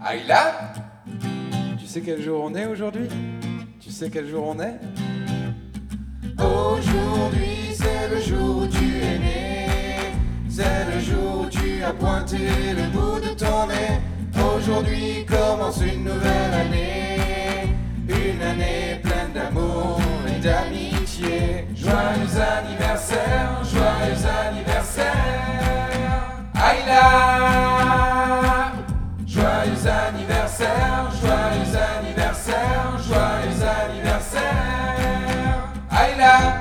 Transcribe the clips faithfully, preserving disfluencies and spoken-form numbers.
Aïla, tu sais quel jour on est aujourd'hui? Tu sais quel jour on est? Aujourd'hui c'est le jour où tu es né, c'est le jour où tu as pointé le bout de ton nez. Aujourd'hui commence une nouvelle année, une année pleine d'amour et d'amitié. Joyeux anniversaire, joyeux anniversaire, Aïla, joyeux anniversaire, joyeux anniversaire, joyeux anniversaire, Aïla.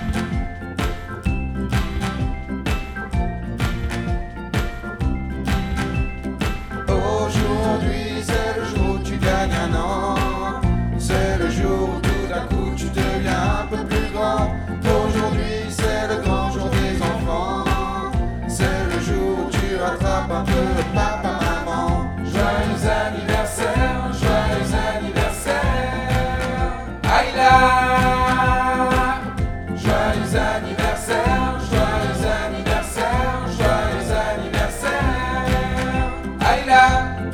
Aujourd'hui c'est le jour où tu gagnes un an, c'est le jour où tout d'un coup tu deviens un peu plus grand. Aujourd'hui c'est le grand jour des enfants, c'est le jour où tu rattrapes un peu papa maman. Joyeux anniversaire, joyeux anniversaire, Aïla, joyeux anniversaire, joyeux anniversaire, joyeux anniversaire, Aïla.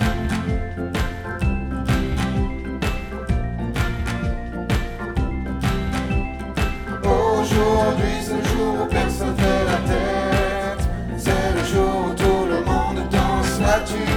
Aujourd'hui c'est le jour où personne fait la tête, c'est le jour où tout le monde danse là-dessus.